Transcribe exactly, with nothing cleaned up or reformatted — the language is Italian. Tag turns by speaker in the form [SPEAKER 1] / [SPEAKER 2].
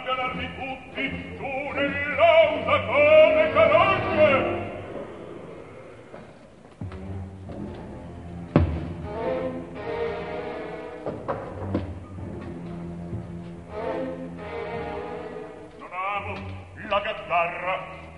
[SPEAKER 1] spianarli tutti, tu nell'ausa come carogne. Non amo la gazzarra,